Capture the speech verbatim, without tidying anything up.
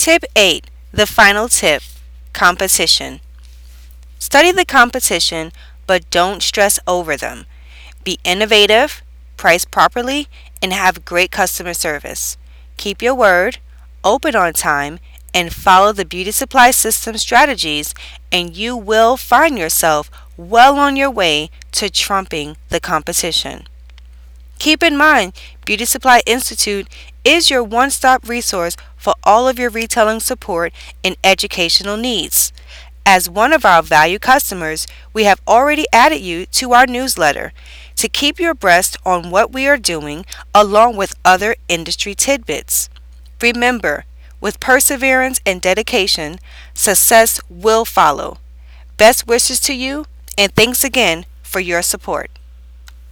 Tip eight. The final tip. Competition. Study the competition, but don't stress over them. Be innovative, price properly, and have great customer service. Keep your word, open on time, and follow the beauty supply system strategies, and you will find yourself well on your way to trumping the competition. Keep in mind, Beauty Supply Institute is your one-stop resource for all of your retailing support and educational needs. As one of our valued customers, we have already added you to our newsletter to keep you abreast on what we are doing along with other industry tidbits. Remember, with perseverance and dedication, success will follow. Best wishes to you, and thanks again for your support.